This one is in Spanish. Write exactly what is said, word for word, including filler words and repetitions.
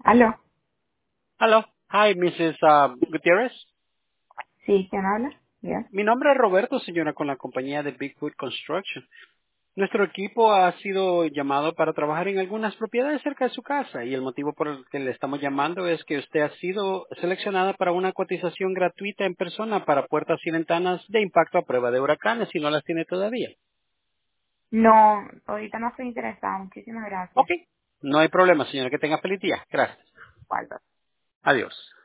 ¿Aló? Hello. Hi, missus uh, Gutierrez. Sí, ¿quién habla? ¿Ya? Mi nombre es Roberto, señora, con la compañía de Bigfoot Construction. Nuestro equipo ha sido llamado para trabajar en algunas propiedades cerca de su casa y el motivo por el que le estamos llamando es que usted ha sido seleccionada para una cotización gratuita en persona para puertas y ventanas de impacto a prueba de huracanes si no las tiene todavía. No, ahorita no estoy interesada. Muchísimas Ok. gracias. No hay problema, señora. Que tenga feliz día. Gracias. Waldo. Adiós.